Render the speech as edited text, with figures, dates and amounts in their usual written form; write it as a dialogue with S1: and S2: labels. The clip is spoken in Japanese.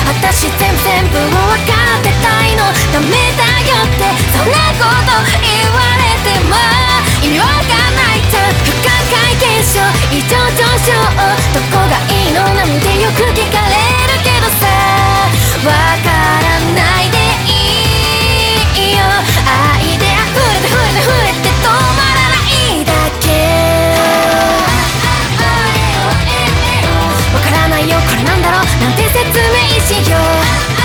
S1: 私全部分かってたいの。ダメだよってそんなこと言われても意味わかんないじゃん。不可解現象異常上昇どこがいいのなんてよく聞かれるけどさ、わからないでいいよ。愛で溢れて溢れて溢れて止まらないだけ。わからないよこれなんだろうなんて説明しよう。